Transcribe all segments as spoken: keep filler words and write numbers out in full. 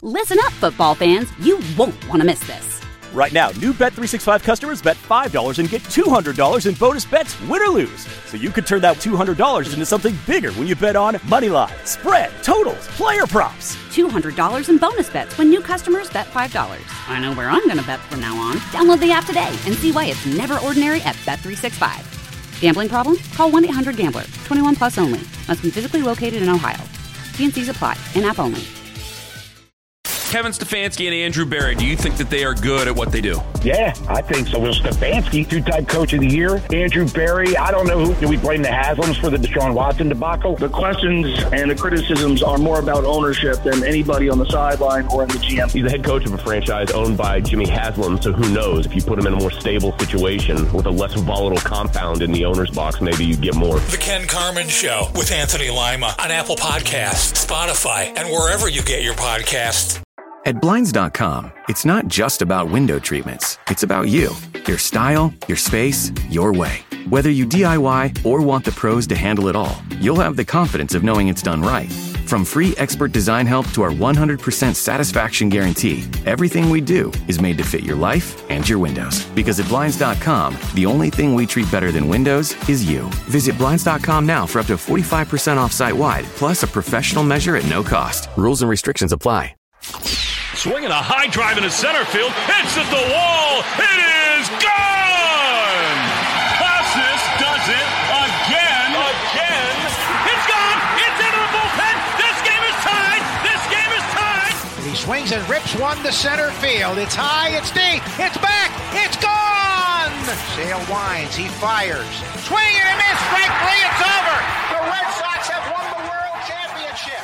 Listen up, football fans. You won't want to miss this. Right now, new Bet three sixty-five customers bet five dollars and get two hundred dollars in bonus bets, win or lose. So you could turn that two hundred dollars into something bigger when you bet on money line, spread, totals, player props. two hundred dollars in bonus bets when new customers bet five dollars. I know where I'm going to bet from now on. Download the app today and see why it's never ordinary at Bet three sixty-five. Gambling problem? Call one eight hundred gambler. twenty-one plus only. Must be physically located in Ohio. T and C's apply. In-app only. Kevin Stefanski and Andrew Berry, do you think that they are good at what they do? Yeah, I think so. Well, Stefanski, two-time coach of the year. Andrew Berry, I don't know who. Do we blame the Haslams for the Deshaun Watson debacle? The questions and the criticisms are more about ownership than anybody on the sideline or in the G M. He's the head coach of a franchise owned by Jimmy Haslam, so who knows? If you put him in a more stable situation with a less volatile compound in the owner's box, maybe you get more. The Ken Carman Show with Anthony Lima on Apple Podcasts, Spotify, and wherever you get your podcasts. At Blinds dot com, it's not just about window treatments. It's about you, your style, your space, your way. Whether you D I Y or want the pros to handle it all, you'll have the confidence of knowing it's done right. From free expert design help to our one hundred percent satisfaction guarantee, everything we do is made to fit your life and your windows. Because at Blinds dot com, the only thing we treat better than windows is you. Visit Blinds dot com now for up to forty-five percent off site-wide, plus a professional measure at no cost. Rules and restrictions apply. Swinging a high drive into center field. Hits at the wall. It is gone! Casas does it again. Again. It's gone. It's into the bullpen. This game is tied. This game is tied. He swings and rips one to center field. It's high. It's deep. It's back. It's gone! Sale winds. He fires. Swing and a miss. Strike three. It's over. The Red Sox have won the World Championship.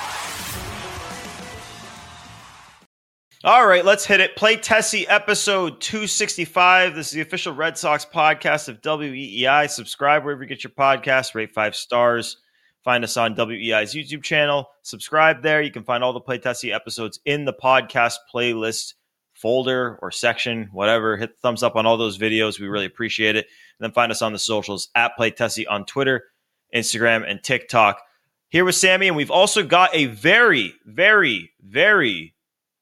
All right, let's hit it. Play Tessie episode two sixty-five. This is the official Red Sox podcast of W E E I. Subscribe wherever you get your podcast. Rate five stars. Find us on W E E I's YouTube channel. Subscribe there. You can find all the Play Tessie episodes in the podcast playlist folder or section, whatever. Hit the thumbs up on all those videos. We really appreciate it. And then find us on the socials at Play Tessie on Twitter, Instagram, and TikTok. Here with Sammy, and we've also got a very, very, very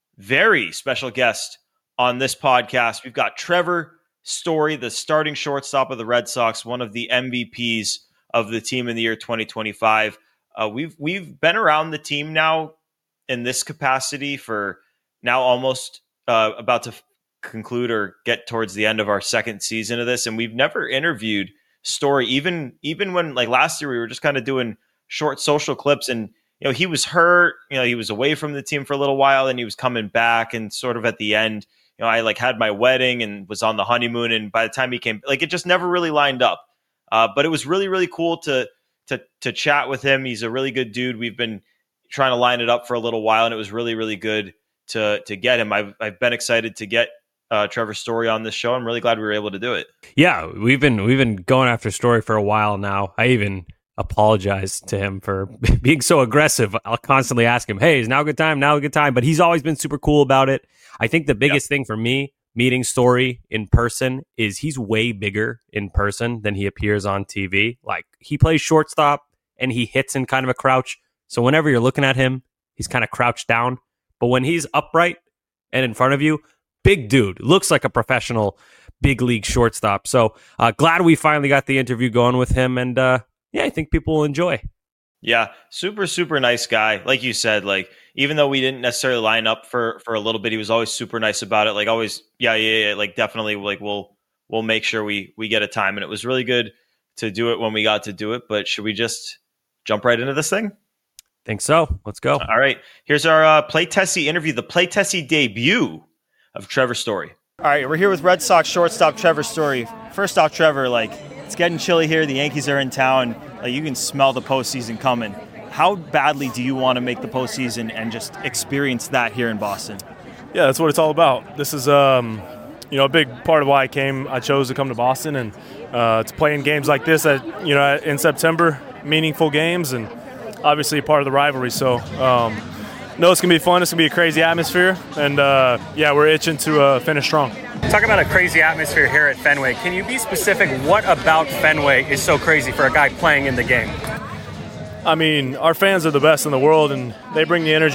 Very special guest on this podcast. We've got Trevor Story, the starting shortstop of the Red Sox, one of the M V Ps of the team in the year twenty twenty-five. Uh, we've we've been around the team now in this capacity for now almost uh, about to f- conclude or get towards the end of our second season of this, and we've never interviewed Story. Even even when like last year we were just kind of doing short social clips and. You know, he was hurt, you know, he was away from the team for a little while and he was coming back and sort of at the end, you know, I like had my wedding and was on the honeymoon. And by the time he came, like it just never really lined up. Uh, but it was really, really cool to, to, to chat with him. He's a really good dude. We've been trying to line it up for a little while and it was really, really good to, to get him. I've, I've been excited to get uh, Trevor Story on this show. I'm really glad we were able to do it. Yeah, we've been, we've been going after Story for a while now. I even apologize to him for being so aggressive. I'll constantly ask him, hey, is now a good time? Now a good time. But he's always been super cool about it. I think the biggest yep. thing for me meeting Story in person is he's way bigger in person than he appears on T V. Like he plays shortstop and he hits in kind of a crouch. So whenever you're looking at him, he's kind of crouched down. But when he's upright and in front of you, big dude, looks like a professional big league shortstop. So uh, glad we finally got the interview going with him. And uh, yeah, I think people will enjoy. Yeah, super, super nice guy. Like you said, like, even though we didn't necessarily line up for, for a little bit, he was always super nice about it. Like always, yeah, yeah, yeah, like definitely, like we'll, we'll make sure we, we get a time. And it was really good to do it when we got to do it. But should we just jump right into this thing? Think so. Let's go. All right. Here's our uh, Play Tessie interview, the Play Tessie debut of Trevor Story. All right, we're here with Red Sox shortstop Trevor Story. First off, Trevor, like, it's getting chilly here. The Yankees are in town. Like, you can smell the postseason coming. How badly do you want to make the postseason and just experience that here in Boston? Yeah, that's what it's all about. This is, um, you know, a big part of why I came. I chose to come to Boston and uh, to play in games like this at, you know, in September, meaningful games, and obviously part of the rivalry. So, um, no, it's gonna be fun. It's gonna be a crazy atmosphere, and uh, yeah, we're itching to uh, finish strong. Talk about a crazy atmosphere here at Fenway. Can you be specific? What about Fenway is so crazy for a guy playing in the game? I mean, our fans are the best in the world, and they bring the energy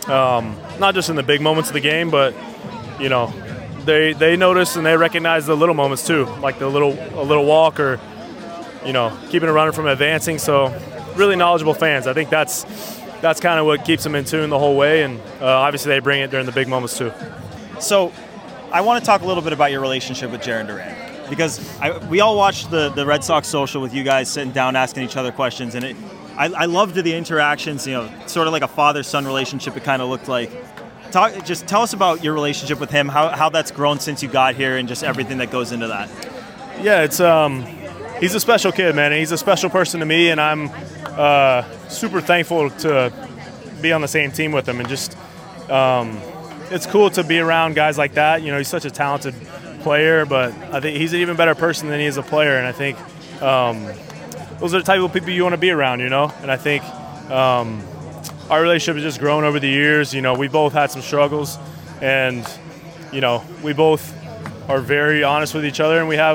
um, not just in the big moments of the game, but, you know, they they notice and they recognize the little moments too, like the little a little walk or, you know, keeping a runner from advancing. So really knowledgeable fans. I think that's that's kind of what keeps them in tune the whole way, and uh, obviously they bring it during the big moments too. So I want to talk a little bit about your relationship with Jarren Duran, because I, we all watched the, the Red Sox social with you guys sitting down asking each other questions, and it, I, I loved the interactions, you know, sort of like a father-son relationship it kind of looked like. Talk, just tell us about your relationship with him, how, how that's grown since you got here, and just everything that goes into that. Yeah, it's um, he's a special kid, man. He's a special person to me, and I'm uh, super thankful to be on the same team with him. And just um, it's cool to be around guys like that. You know, he's such a talented player, but I think he's an even better person than he is a player. And I think um, those are the type of people you want to be around, you know. And I think um, our relationship has just grown over the years. You know, we both had some struggles, and, you know, we both are very honest with each other, and we have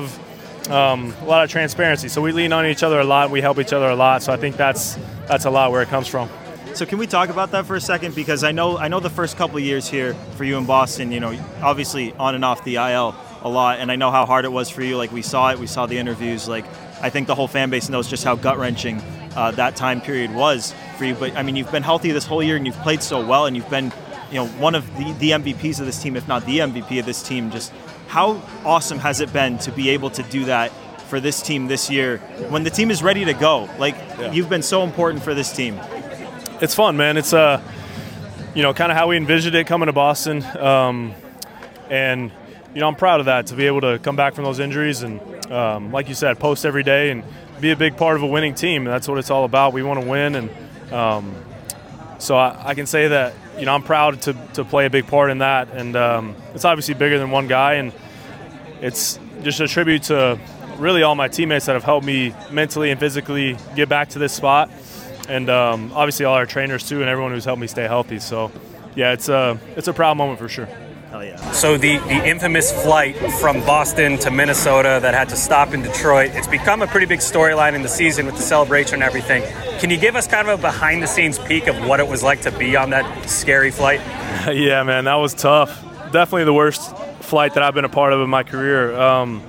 um, a lot of transparency. So we lean on each other a lot. We help each other a lot. So I think that's that's a lot where it comes from. So can we talk about that for a second? Because I know I know the first couple of years here for you in Boston, you know, obviously on and off the I L a lot, and I know how hard it was for you. Like, we saw it, we saw the interviews. Like, I think the whole fan base knows just how gut-wrenching uh, that time period was for you. But I mean, you've been healthy this whole year, and you've played so well, and you've been, you know, one of the, the M V Ps of this team, if not the M V P of this team. Just how awesome has it been to be able to do that for this team this year when the team is ready to go? Like, yeah. You've been so important for this team. It's fun, man. It's uh, you know, kind of how we envisioned it coming to Boston, um, and you know, I'm proud of that, to be able to come back from those injuries and, um, like you said, post every day and be a big part of a winning team. And that's what it's all about. We want to win, and um, so I, I can say that, you know, I'm proud to to play a big part in that. And um, it's obviously bigger than one guy, and it's just a tribute to really all my teammates that have helped me mentally and physically get back to this spot. And um, obviously all our trainers too, and everyone who's helped me stay healthy. So, yeah, it's a it's a proud moment for sure. Hell yeah. So the, the infamous flight from Boston to Minnesota that had to stop in Detroit, it's become a pretty big storyline in the season with the celebration and everything. Can you give us kind of a behind-the-scenes peek of what it was like to be on that scary flight? Yeah, man, that was tough. Definitely the worst flight that I've been a part of in my career. Um,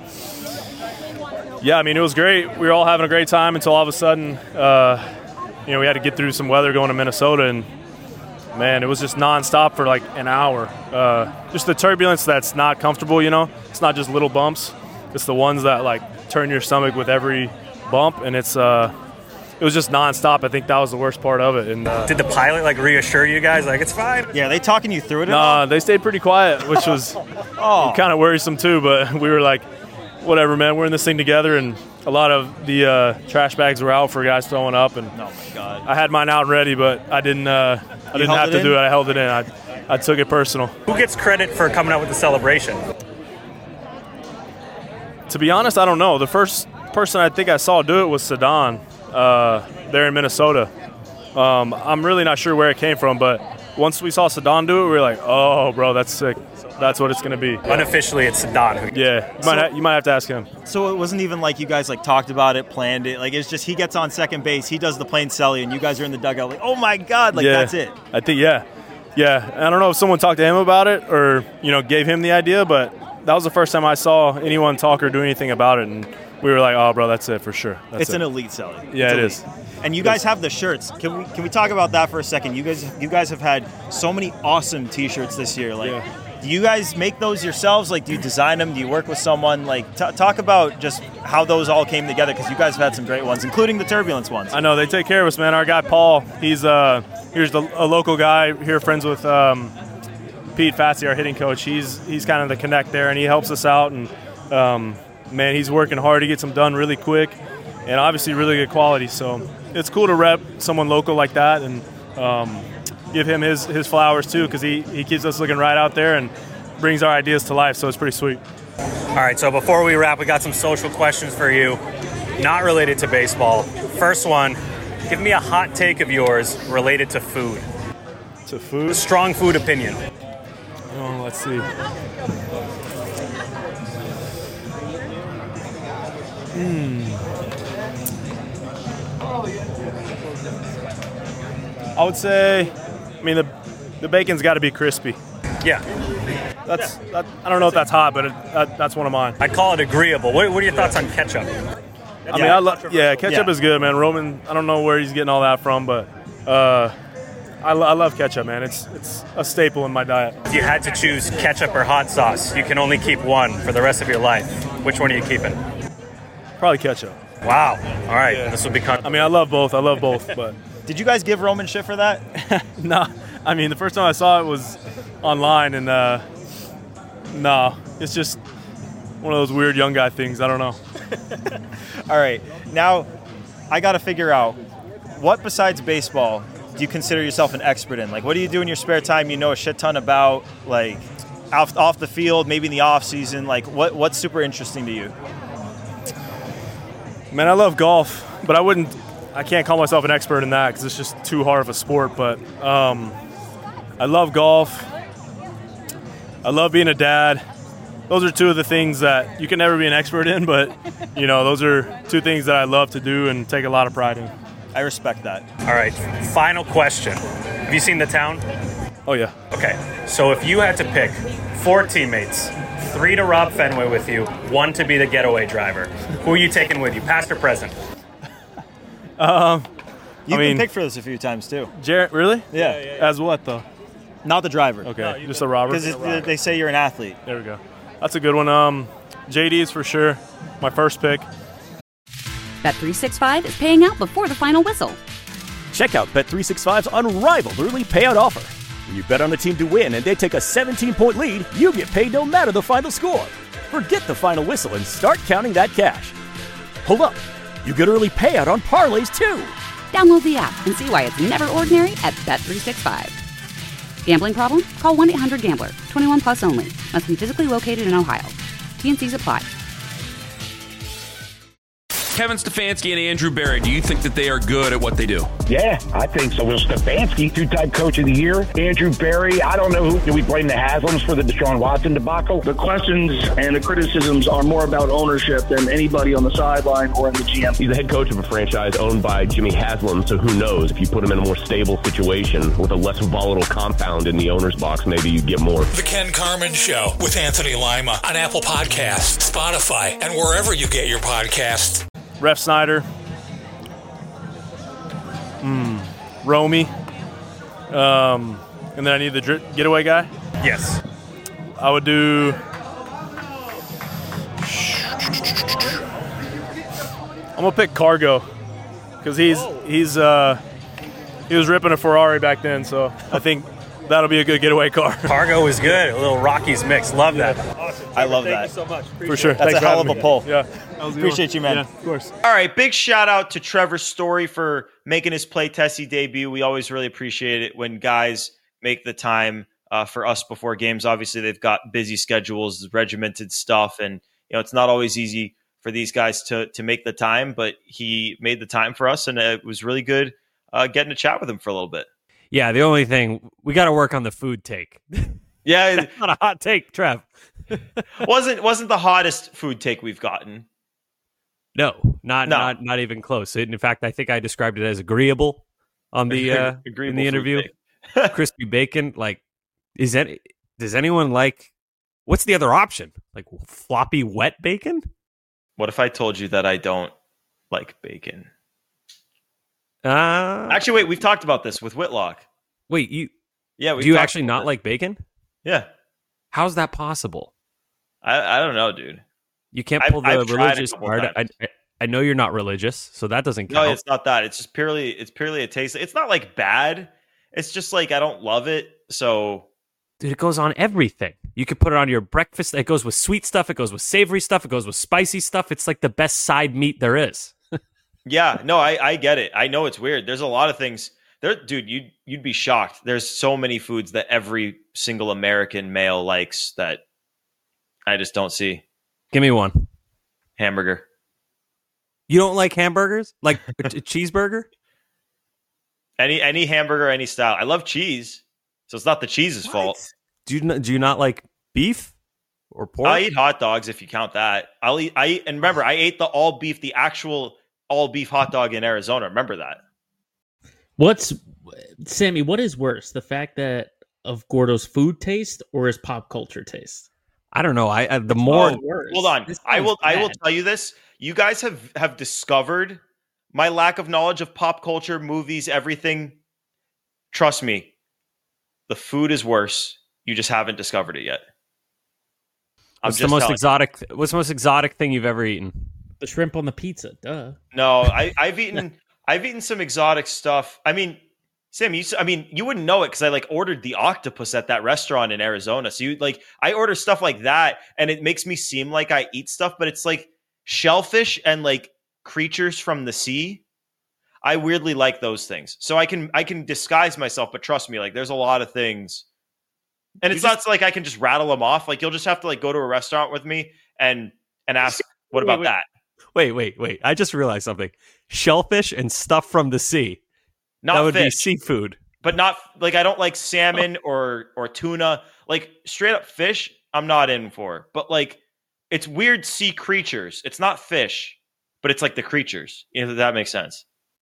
yeah, I mean, it was great. We were all having a great time until all of a sudden, uh, you know, we had to get through some weather going to Minnesota, and man, it was just nonstop for like an hour. Uh, just the turbulence that's not comfortable, you know. It's not just little bumps. It's the ones that like turn your stomach with every bump, and it's uh, it was just nonstop. I think that was the worst part of it. And uh, did the pilot like reassure you guys like it's fine? Yeah, are they talking you through it? Nah, they stayed pretty quiet, which was oh. kind of worrisome too. But we were like, whatever, man. We're in this thing together, and a lot of the uh, trash bags were out for guys throwing up, and oh my god, I had mine out and ready, but I didn't. Uh, I didn't have to do it. I held it in. I, I took it personal. Who gets credit for coming out with the celebration? To be honest, I don't know. The first person I think I saw do it was Sadan uh, there in Minnesota. Um, I'm really not sure where it came from, but once we saw Sadan do it, we were like, "Oh, bro, that's sick. That's what it's going to be." Unofficially, it's Sadan. Yeah, you might, ha- you might have to ask him. So it wasn't even like you guys like talked about it, planned it. Like, it's just he gets on second base, he does the plain celly, and you guys are in the dugout like, "Oh my god!" Like, yeah, that's it. I think, yeah, yeah. I don't know if someone talked to him about it or, you know, gave him the idea, but that was the first time I saw anyone talk or do anything about it, and we were like, "Oh, bro, that's it for sure." That's it's it. an elite celly. Yeah, it's it elite. is. And you guys have the shirts. Can we can we talk about that for a second? You guys you guys have had so many awesome T-shirts this year. Like, yeah. Do you guys make those yourselves? Like, do you design them? Do you work with someone? Like, t- talk about just how those all came together, because you guys have had some great ones, including the turbulence ones. I know they take care of us, man. Our guy Paul, he's uh here's the, a local guy here, friends with um, Pete Fatsi, our hitting coach. He's he's kind of the connect there, and he helps us out. And um, man, he's working hard to get some done really quick, and obviously really good quality. So it's cool to rep someone local like that, and um, give him his, his flowers too, because he, he keeps us looking right out there and brings our ideas to life, so it's pretty sweet. All right, so before we wrap, we got some social questions for you, not related to baseball. First one, give me a hot take of yours related to food. To food? A strong food opinion. Oh, let's see. Hmm. I would say, I mean, the the bacon's got to be crispy. Yeah. That's that, I don't know if that's hot, but it, that, that's one of mine. I call it agreeable. What, what are your thoughts on ketchup? I mean, I love yeah, ketchup Yeah. is good, man. Roman, I don't know where he's getting all that from, but uh, I, lo- I love ketchup, man. It's it's a staple in my diet. If you had to choose ketchup or hot sauce, you can only keep one for the rest of your life. Which one are you keeping? Probably ketchup. Wow. All right. Yeah. This will become. I mean, I love both. I love both, but Did you guys give Roman shit for that? nah. I mean, the first time I saw it was online, and uh, no, it's just one of those weird young guy things. I don't know. All right. Now, I got to figure out what besides baseball do you consider yourself an expert in? Like, what do you do in your spare time you know a shit ton about? Like, off, off the field, maybe in the off season? Like, what what's super interesting to you? Man, I love golf, but I wouldn't, I can't call myself an expert in that because it's just too hard of a sport. But um, I love golf. I love being a dad. Those are two of the things that you can never be an expert in, but, you know, those are two things that I love to do and take a lot of pride in. I respect that. All right. Final question. Have you seen The Town? Oh, yeah. Okay. So if you had to pick four teammates, three to rob Fenway with you, one to be the getaway driver, who are you taking with you, past or present? Um, You've I mean, been picked for this a few times, too. Jarrett, really? Yeah. As what, though? Not the driver. Okay, just a robber? Because they say you're an athlete. There we go. That's a good one. Um, J D is for sure my first pick. Bet three sixty-five is paying out before the final whistle. Check out Bet three sixty-five's unrivaled early payout offer. When you bet on a team to win and they take a seventeen-point lead, you get paid no matter the final score. Forget the final whistle and start counting that cash. Hold up. You get early payout on parlays, too. Download the app and see why it's never ordinary at Bet three sixty-five. Gambling problem? Call one eight hundred gambler. twenty-one plus only. Must be physically located in Ohio. T N Cs apply. Kevin Stefanski and Andrew Berry, do you think that they are good at what they do? Yeah, I think so. Will Stefanski, two-time coach of the year. Andrew Berry, I don't know who. Do we blame the Haslams for the Deshaun Watson debacle? The questions and the criticisms are more about ownership than anybody on the sideline or in the G M. He's the head coach of a franchise owned by Jimmy Haslam, so who knows? If you put him in a more stable situation with a less volatile compound in the owner's box, maybe you'd get more. The Ken Carmen Show with Anthony Lima on Apple Podcasts, Spotify, and wherever you get your podcasts. Ref Snyder. Mm, Romy. Um, and then I need the dri- getaway guy. Yes. I would do. I'm gonna pick Cargo because he's oh. he's uh he was ripping a Ferrari back then, so I think that'll be a good getaway car. Cargo is good. A little Rockies mix. Love that. Awesome. I love Thank that. you so much. Appreciate For sure. That's Thanks a hell of me. a pull. Yeah. Appreciate you, man. Yeah, of course. All right. Big shout out to Trevor Story for making his Play Tessie debut. We always really appreciate it when guys make the time uh, for us before games. Obviously, they've got busy schedules, regimented stuff, and you know it's not always easy for these guys to to make the time. But he made the time for us, and it was really good uh, getting to chat with him for a little bit. Yeah, the only thing, we got to work on the food take. Yeah, That's not a hot take, Trev. wasn't wasn't the hottest food take we've gotten. No, not No. not not even close. In fact, I think I described it as agreeable on the uh, in Agreeable the food interview. take. Crispy bacon, like, is that? Does anyone like? What's the other option? Like floppy wet bacon? What if I told you that I don't like bacon? Uh, Actually, wait, we've talked about this with Whitlock. wait, you Yeah, we do you actually not like bacon? Yeah, How's that possible? I, I don't know, dude. You can't I've- pull the I've tried a religious couple card. I, times. I I know you're not religious, so that doesn't No, count. it's not that. It's just purely it's purely a taste. It's not like bad. It's just like I don't love it. So Dude, it goes on everything. You could put it on your breakfast. It goes with sweet stuff. It goes with savory stuff. It goes with spicy stuff. It's like the best side meat there is. yeah, no, I, I get it. I know it's weird. There's a lot of things there, dude. You'd you'd be shocked. There's so many foods that every single American male likes that I just don't see. Give me one. Hamburger. You don't like hamburgers? Like a, a cheeseburger? Any any hamburger, any style. I love cheese, so it's not the cheese's fault. Do you not, do you not like beef or pork? I eat hot dogs if you count that. I'll eat. I eat, and remember, I ate the all beef, the actual all beef hot dog in Arizona. Remember that? What's Sammy? What is worse, the fact that of Gordo's food taste or his pop culture taste? I don't know. I, I the more oh, hold on. I will bad. I will tell you this. You guys have have discovered my lack of knowledge of pop culture, movies, everything. Trust me, the food is worse. You just haven't discovered it yet. I'm what's the most exotic? You. What's the most exotic thing you've ever eaten? The shrimp on the pizza. Duh. No, I, I've eaten. I've eaten some exotic stuff. I mean, Sam, you. I mean, you wouldn't know it because I like ordered the octopus at that restaurant in Arizona. So you like, I order stuff like that, and it makes me seem like I eat stuff, but it's like shellfish and like creatures from the sea. I weirdly like those things, so I can I can disguise myself. But trust me, like there's a lot of things, and it's just, not like I can just rattle them off. Like you'll just have to like go to a restaurant with me and and ask, what about wait, wait, that? Wait, wait, wait! I just realized something. Shellfish and stuff from the sea. Not that would fish, be seafood, but not like I don't like salmon or or tuna. Like straight up fish, I'm not in for. But like it's weird sea creatures. It's not fish, but it's like the creatures. If that makes sense.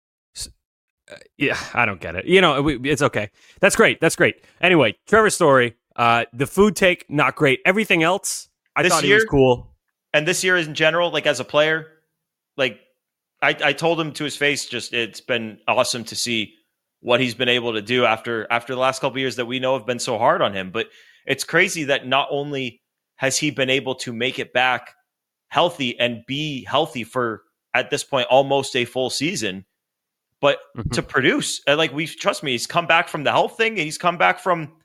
Uh, yeah, I don't get it. You know, we, it's okay. That's great. That's great. Anyway, Trevor Story, uh, the food take, not great. Everything else, I this thought year, he was cool. And this year in general, like as a player, like I, I told him to his face, just it's been awesome to see what he's been able to do after after the last couple of years that we know have been so hard on him. But it's crazy that not only has he been able to make it back healthy and be healthy for, at this point, almost a full season, but mm-hmm. to produce, like we trust me, he's come back from the health thing. And he's come back from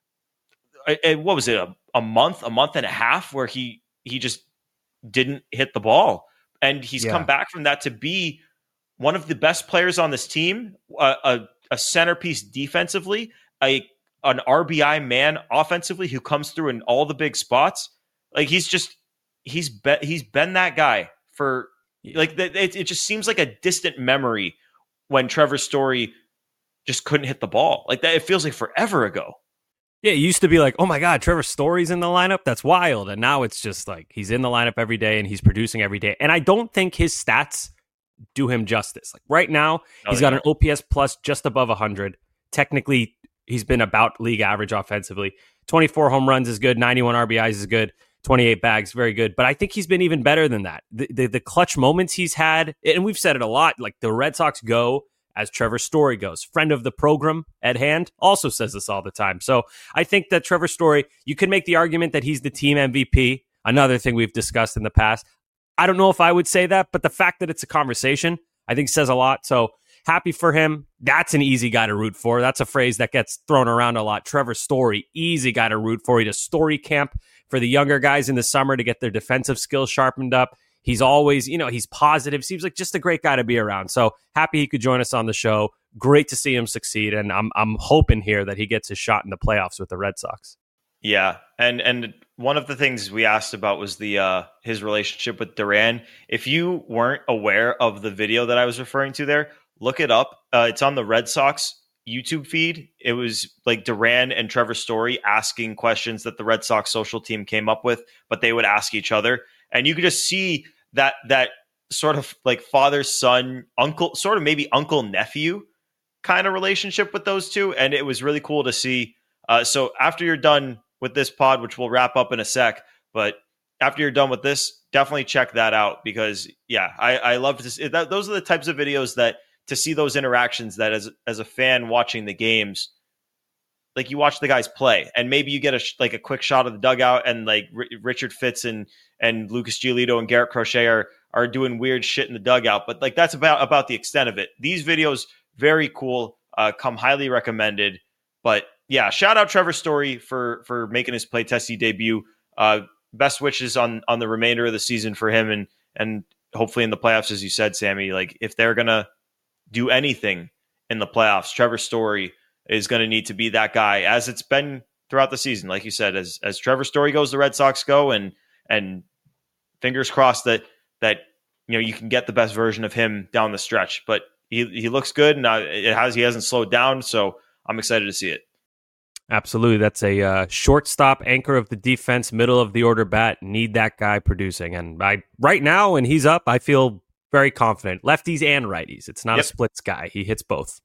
a, a, what was it, a, a month, a month and a half where he he just didn't hit the ball, and he's yeah. come back from that to be one of the best players on this team, a, a, a centerpiece defensively, a an R B I man offensively who comes through in all the big spots. Like he's just he's be, he's been that guy for like it, it just seems like a distant memory. When Trevor Story just couldn't hit the ball like that, it feels like forever ago. Yeah, it used to be like, oh my God, Trevor Story's in the lineup. That's wild. And now it's just like he's in the lineup every day and he's producing every day. And I don't think his stats do him justice. Like right now, no, he's got don't. an O P S plus just above one hundred. Technically, he's been about league average offensively. twenty-four home runs is good. ninety-one R B Is is good. twenty-eight bags, very good. But I think he's been even better than that. The, the the clutch moments he's had, and we've said it a lot, like the Red Sox go as Trevor Story goes. Friend of the program, Ed Hand, also says this all the time. So I think that Trevor Story, you could make the argument that he's the team M V P, another thing we've discussed in the past. I don't know if I would say that, but the fact that it's a conversation, I think says a lot. So happy for him. That's an easy guy to root for. That's a phrase that gets thrown around a lot. Trevor Story, easy guy to root for. He does story camp for the younger guys in the summer to get their defensive skills sharpened up. He's always, you know, he's positive. Seems like just a great guy to be around. So happy he could join us on the show. Great to see him succeed. And I'm I'm hoping here that he gets his shot in the playoffs with the Red Sox. Yeah. And and one of the things we asked about was the uh, his relationship with Duran. If you weren't aware of the video that I was referring to there, look it up. Uh, it's on the Red Sox YouTube feed. It was like Duran and Trevor Story asking questions that the Red Sox social team came up with, but they would ask each other. And you could just see that that sort of like father, son, uncle, sort of maybe uncle, nephew kind of relationship with those two. And it was really cool to see. Uh, so after you're done with this pod, which we'll wrap up in a sec, but after you're done with this, definitely check that out because, yeah, I, I love to see that. Those are the types of videos that to see those interactions that as as a fan watching the games, like you watch the guys play and maybe you get a like a quick shot of the dugout and like R- Richard Fitz and and Lucas Giolito and Garrett Crochet are are doing weird shit in the dugout. But like that's about about the extent of it. These videos, very cool, uh, come highly recommended. But yeah, shout out Trevor Story for for making his play testy debut. Uh, best wishes on on the remainder of the season for him and and hopefully in the playoffs, as you said, Sammy. Like if they're gonna do anything in the playoffs, Trevor Story is going to need to be that guy, as it's been throughout the season. Like you said, as as Trevor Story goes, the Red Sox go, and and fingers crossed that that you know you can get the best version of him down the stretch. But he he looks good, and uh, it has he hasn't slowed down, so I'm excited to see it. Absolutely, that's a uh, shortstop, anchor of the defense, middle of the order bat. Need that guy producing, and I right now, when he's up, I feel very confident. Lefties and righties. It's not yep. a splits guy. He hits both.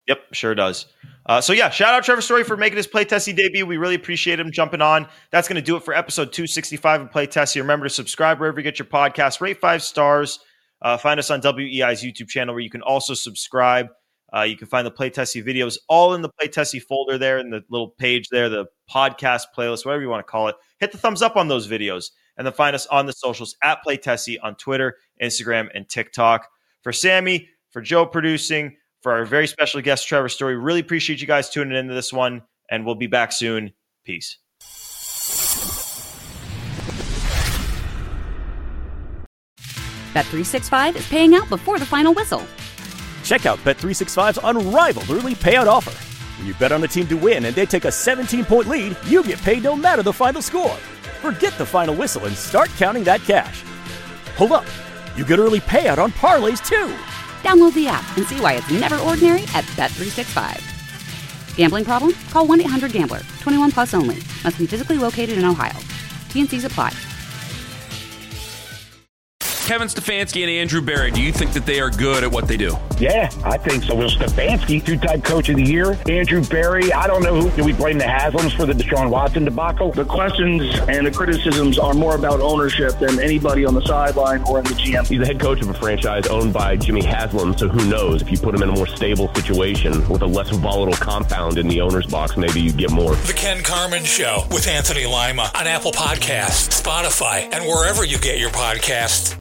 Yep, sure does. Uh, so yeah, shout out Trevor Story for making his Play Tessie debut. We really appreciate him jumping on. That's going to do it for episode two sixty-five of Play Tessie. Remember to subscribe wherever you get your podcast. Rate five stars. Uh, find us on W E I's YouTube channel where you can also subscribe. Uh, you can find the Play Tessie videos all in the Play Tessie folder there in the little page there, the podcast playlist, whatever you want to call it. Hit the thumbs up on those videos and then find us on the socials at Play Tessie on Twitter, Instagram, and TikTok. For Sammy, for Joe producing, for our very special guest, Trevor Story, really appreciate you guys tuning into this one, and we'll be back soon. Peace. Bet three sixty-five is paying out before the final whistle. Check out Bet three sixty-five's unrivaled early payout offer. When you bet on a team to win and they take a seventeen-point lead, you get paid no matter the final score. Forget the final whistle and start counting that cash. Hold up. You get early payout on parlays, too. Download the app and see why it's never ordinary at Bet three sixty-five. Gambling problem? Call one eight hundred gambler. twenty-one plus only. Must be physically located in Ohio. T N Cs apply. Kevin Stefanski and Andrew Berry, do you think that they are good at what they do? Yeah, I think so. Will Stefanski, two-time coach of the year. Andrew Berry, I don't know who. Do we blame the Haslams for the Deshaun Watson debacle? The questions and the criticisms are more about ownership than anybody on the sideline or in the G M. He's the head coach of a franchise owned by Jimmy Haslam, so who knows? If you put him in a more stable situation with a less volatile compound in the owner's box, maybe you get more. The Ken Carman Show with Anthony Lima on Apple Podcasts, Spotify, and wherever you get your podcasts.